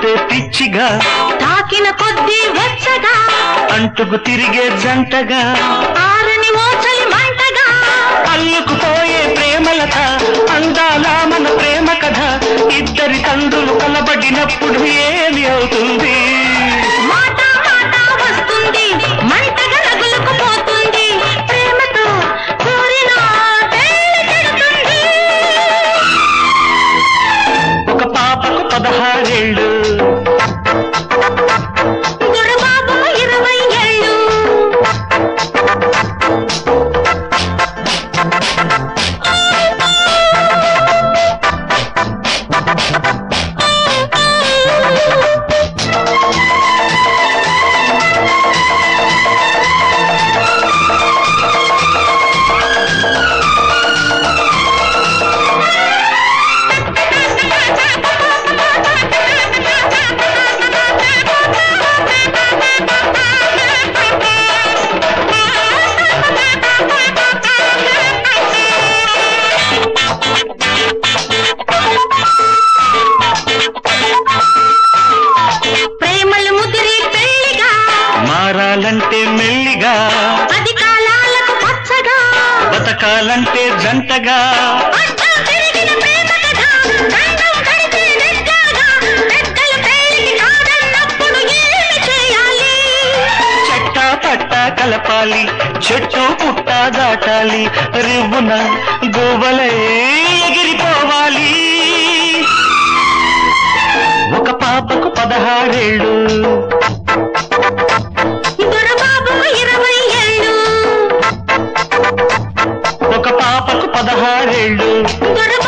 తాకితే పిచ్చిగా తాకిన కొద్దీ వెచ్చగా అంటుకు తిరిగే జంటగా ఆరని ఓచలి మంటగా అల్లుకుపోయే ప్రేమలత అందాల మన ప్రేమ కథ ఇద్దరి తండ్రులు కలబడినప్పుడు ఏమి అవుతుంది మాట మాట వస్తుంది మంటగా రగులుకుపోతుంది ప్రేమతో కోరిన తేలికెడుతుంది ఒక పాపకు 16 ఏళ్ళు దొరబాబు 20 ఏళ్ళు మారాలంటే మెల్లిగా అది కాలాలకు పచ్చగా బతకాలంటే జంటగా పెరిగిన ప్రేమ కథ దండం కడితే నెగ్గాగా పెద్దలు పెళ్లికి కాదన్నప్పుడు ఏమి చేయాలి చెట్టా పట్టా కలపాలి చెట్టు పుట్ట దాటాలి రివ్వున గోవలే ఎగిరిపోవాలి ఒక పాపకు 16 ఏళ్ళు దొరబాబుకు 20 ఏళ్ళు ఒక పాపకు 16 ఏళ్ళు దొరబాబు